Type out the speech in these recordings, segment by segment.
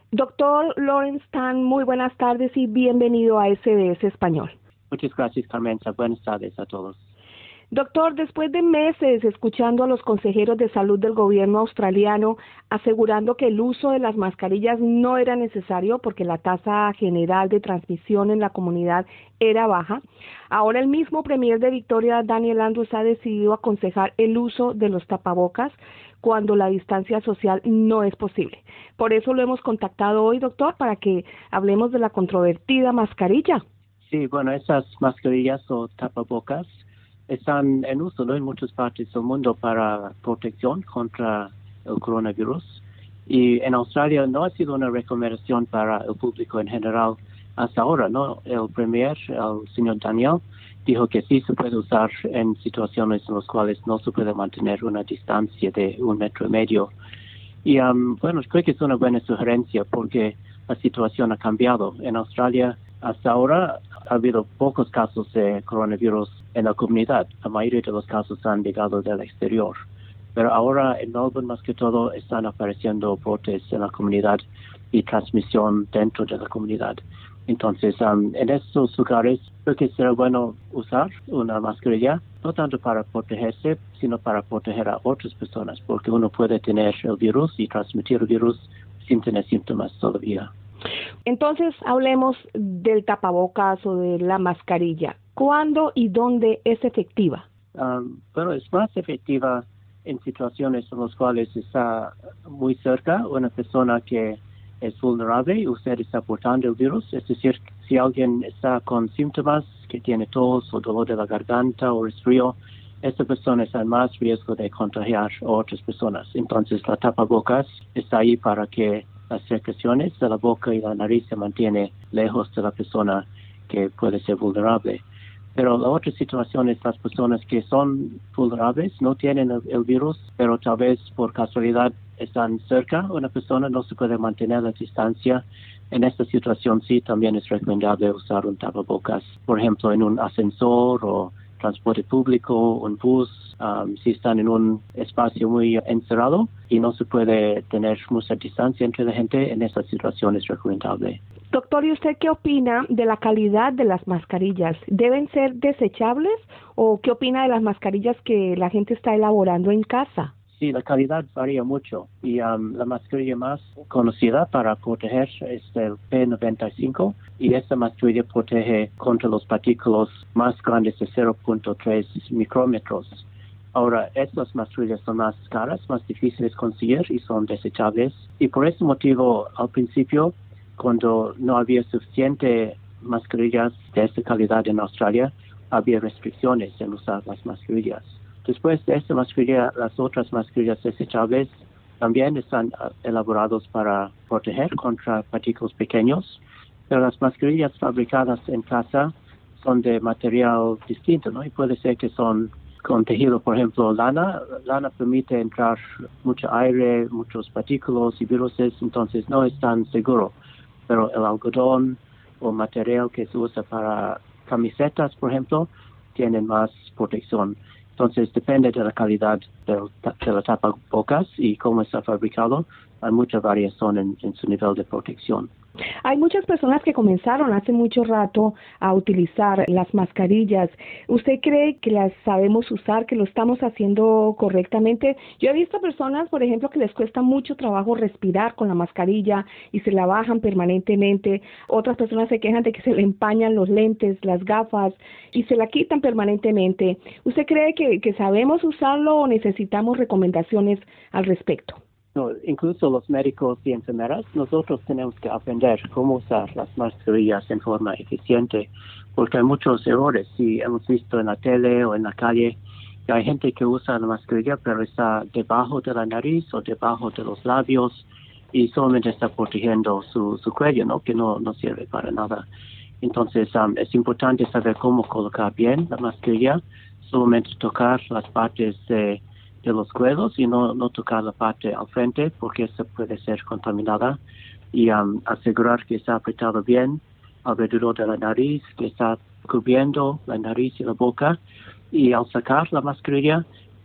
Doctor Lawrence Tan, muy buenas tardes y bienvenido a SBS Español. Muchas gracias, Carmenza. Buenas tardes a todos. Doctor, después de meses escuchando a los consejeros de salud del gobierno australiano asegurando que el uso de las mascarillas no era necesario porque la tasa general de transmisión en la comunidad era baja, ahora el mismo premier de Victoria, Daniel Andrews, ha decidido aconsejar el uso de los tapabocas cuando la distancia social no es posible. Por eso lo hemos contactado hoy, doctor, para que hablemos de la controvertida mascarilla. Sí, bueno, esas mascarillas o tapabocas están en uso, ¿no?, en muchas partes del mundo para protección contra el coronavirus. Y en Australia no ha sido una recomendación para el público en general hasta ahora, ¿no? El premier, el señor Daniel, dijo que sí se puede usar en situaciones en las cuales no se puede mantener una distancia de 1,5 metros. Y bueno, creo que es una buena sugerencia porque la situación ha cambiado. En Australia hasta ahora ha habido pocos casos de coronavirus en la comunidad. La mayoría de los casos han llegado del exterior. Pero ahora en Melbourne, más que todo, están apareciendo brotes en la comunidad y transmisión dentro de la comunidad. Entonces, en estos lugares creo que será bueno usar una mascarilla, no tanto para protegerse, sino para proteger a otras personas, porque uno puede tener el virus y transmitir el virus sin tener síntomas todavía. Entonces, hablemos del tapabocas o de la mascarilla. ¿Cuándo y dónde es efectiva? Bueno, es más efectiva en situaciones en las cuales está muy cerca una persona que es vulnerable y usted está portando el virus. Es decir, si alguien está con síntomas, que tiene tos o dolor de la garganta o resfrío, esta persona está en más riesgo de contagiar a otras personas. Entonces, la tapabocas está ahí para que las secreciones de la boca y la nariz se mantienen lejos de la persona que puede ser vulnerable. Pero la otra situación es las personas que son vulnerables, no tienen el virus, pero tal vez por casualidad están cerca de una persona, no se puede mantener la distancia. En esta situación sí también es recomendable usar un tapabocas, por ejemplo, en un ascensor o transporte público, un bus, si están en un espacio muy encerrado y no se puede tener mucha distancia entre la gente, en esa situación es recomendable. Doctor, ¿y usted qué opina de la calidad de las mascarillas? ¿Deben ser desechables o qué opina de las mascarillas que la gente está elaborando en casa? Sí, la calidad varía mucho y la mascarilla más conocida para proteger es el P95 y esta mascarilla protege contra los partículas más grandes de 0.3 micrómetros. Ahora, estas mascarillas son más caras, más difíciles de conseguir y son desechables y por ese motivo al principio, cuando no había suficiente mascarillas de esta calidad en Australia, había restricciones en usar las mascarillas. Después de esta mascarilla, las otras mascarillas desechables también están elaboradas para proteger contra partículas pequeños, pero las mascarillas fabricadas en casa son de material distinto, ¿no? Y puede ser que son con tejido, por ejemplo, lana. Lana permite entrar mucho aire, muchos partículas y virus, entonces no es tan seguro. Pero el algodón o material que se usa para camisetas, por ejemplo, tienen más protección. Entonces, depende de la calidad de la tapabocas y cómo está fabricado. Hay mucha variación en su nivel de protección. Hay muchas personas que comenzaron hace mucho rato a utilizar las mascarillas. ¿Usted cree que las sabemos usar, que lo estamos haciendo correctamente? Yo he visto personas, por ejemplo, que les cuesta mucho trabajo respirar con la mascarilla y se la bajan permanentemente. Otras personas se quejan de que se le empañan los lentes, las gafas y se la quitan permanentemente. ¿Usted cree que sabemos usarlo o necesitamos recomendaciones al respecto? No, incluso los médicos y enfermeras, nosotros tenemos que aprender cómo usar las mascarillas en forma eficiente, porque hay muchos errores. Si hemos visto en la tele o en la calle que hay gente que usa la mascarilla, pero está debajo de la nariz o debajo de los labios y solamente está protegiendo su cuello, ¿no? Que no sirve para nada. Entonces, es importante saber cómo colocar bien la mascarilla, solamente tocar las partes de los cuellos y no tocar la parte al frente porque esa puede ser contaminada y asegurar que está apretado bien alrededor de la nariz, que está cubriendo la nariz y la boca y al sacar la mascarilla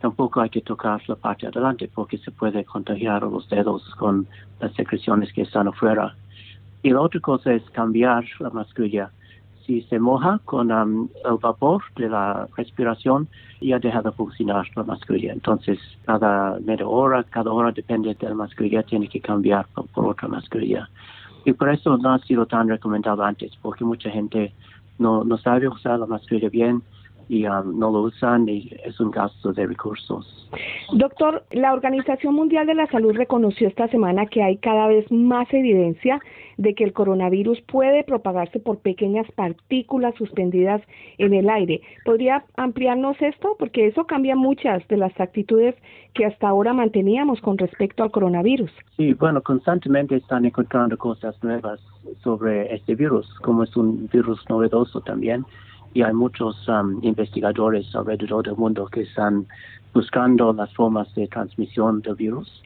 tampoco hay que tocar la parte de adelante porque se puede contagiar los dedos con las secreciones que están afuera. Y la otra cosa es cambiar la mascarilla. Si se moja con el vapor de la respiración, ya deja de funcionar la mascarilla. Entonces, cada media hora, cada hora, depende de la mascarilla, tiene que cambiar por otra mascarilla. Y por eso no ha sido tan recomendado antes, porque mucha gente no sabe usar la mascarilla bien y no lo usan y es un gasto de recursos. Doctor, la Organización Mundial de la Salud reconoció esta semana que hay cada vez más evidencia de que el coronavirus puede propagarse por pequeñas partículas suspendidas en el aire. ¿Podría ampliarnos esto? Porque eso cambia muchas de las actitudes que hasta ahora manteníamos con respecto al coronavirus. Sí, bueno, constantemente están encontrando cosas nuevas sobre este virus, como es un virus novedoso también. Y hay muchos investigadores alrededor del mundo que están buscando las formas de transmisión del virus.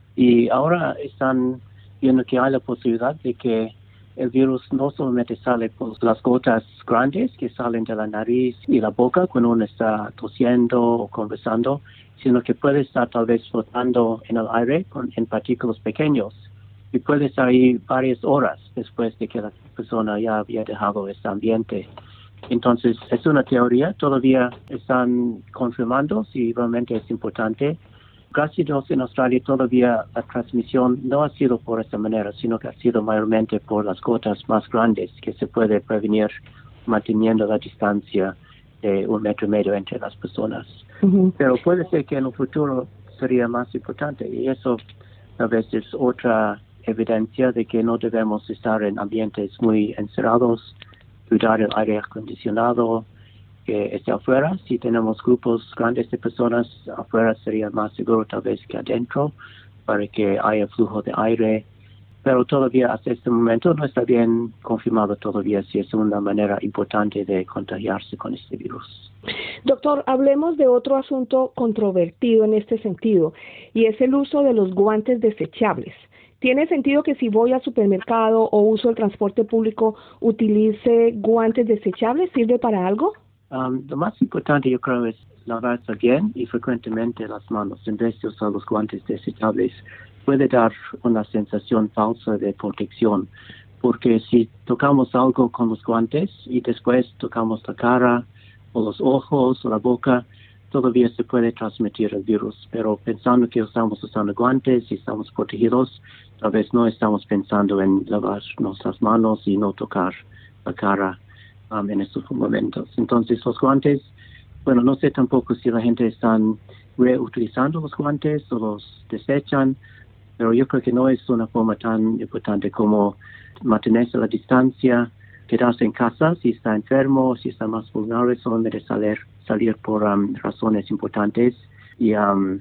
Y ahora están viendo que hay la posibilidad de que el virus no solamente sale por las gotas grandes que salen de la nariz y la boca cuando uno está tosiendo o conversando, sino que puede estar tal vez flotando en el aire en partículas pequeños. Y puede estar ahí varias horas después de que la persona ya había dejado este ambiente. Entonces, es una teoría, todavía están confirmando si realmente es importante. Gracias a Dios, en Australia todavía la transmisión no ha sido por esta manera, sino que ha sido mayormente por las gotas más grandes que se puede prevenir manteniendo la distancia de 1,5 metros entre las personas. Uh-huh. Pero puede ser que en el futuro sería más importante y eso a veces es otra evidencia de que no debemos estar en ambientes muy encerrados, cuidar el aire acondicionado que esté afuera. Si tenemos grupos grandes de personas afuera sería más seguro tal vez que adentro para que haya flujo de aire. Pero todavía hasta este momento no está bien confirmado todavía si es una manera importante de contagiarse con este virus. Doctor, hablemos de otro asunto controvertido en este sentido y es el uso de los guantes desechables. ¿Tiene sentido que si voy al supermercado o uso el transporte público utilice guantes desechables? ¿Sirve para algo? Lo más importante yo creo es lavarse bien y frecuentemente las manos en vez de usar los guantes desechables. Puede dar una sensación falsa de protección porque si tocamos algo con los guantes y después tocamos la cara o los ojos o la boca, todavía se puede transmitir el virus, pero pensando que estamos usando guantes y estamos protegidos, tal vez no estamos pensando en lavarnos las manos y no tocar la cara en estos momentos. Entonces los guantes, bueno, no sé tampoco si la gente está reutilizando los guantes o los desechan, pero yo creo que no es una forma tan importante como mantenerse a la distancia, quedarse en casa si está enfermo, si está más vulnerable, solamente salir por razones importantes y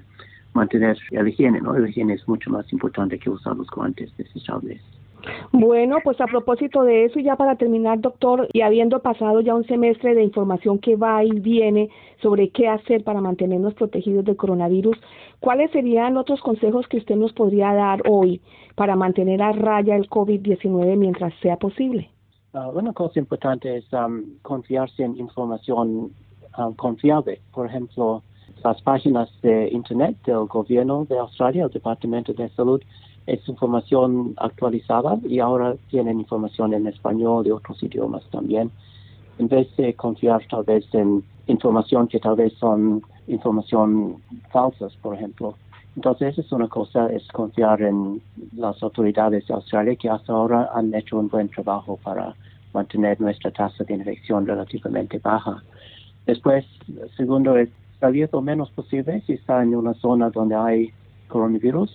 mantener la higiene, ¿no? La higiene es mucho más importante que usar los guantes desechables. Bueno, pues a propósito de eso, y ya para terminar, doctor, y habiendo pasado ya un semestre de información que va y viene sobre qué hacer para mantenernos protegidos del coronavirus, ¿cuáles serían otros consejos que usted nos podría dar hoy para mantener a raya el COVID-19 mientras sea posible? Una cosa importante es confiarse en información confiable. Por ejemplo, las páginas de Internet del gobierno de Australia, el Departamento de Salud, es información actualizada y ahora tienen información en español y otros idiomas también. En vez de confiar tal vez en información que tal vez son información falsas, por ejemplo. Entonces, esa es una cosa, es confiar en las autoridades de Australia que hasta ahora han hecho un buen trabajo para mantener nuestra tasa de infección relativamente baja. Después, segundo, es salir lo menos posible si está en una zona donde hay coronavirus,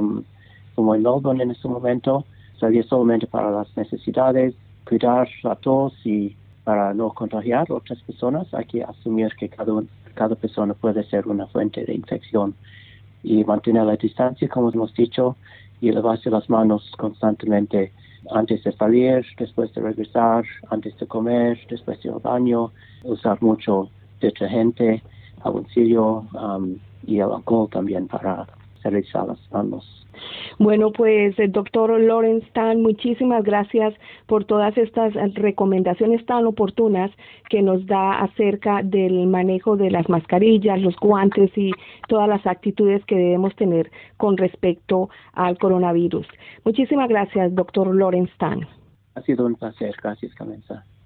como en Melbourne en este momento, salir solamente para las necesidades, cuidar la tos y para no contagiar a otras personas. Hay que asumir que cada persona puede ser una fuente de infección y mantener la distancia, como hemos dicho, y lavarse las manos constantemente antes de salir, después de regresar, antes de comer, después de ir al baño, usar mucho detergente, jaboncillo y el alcohol también para esterilizar las manos. Bueno, pues el doctor Lawrence Tan, muchísimas gracias por todas estas recomendaciones tan oportunas que nos da acerca del manejo de las mascarillas, los guantes y todas las actitudes que debemos tener con respecto al coronavirus. Muchísimas gracias, doctor Lawrence Tan. Ha sido un placer. Gracias, Carmenza.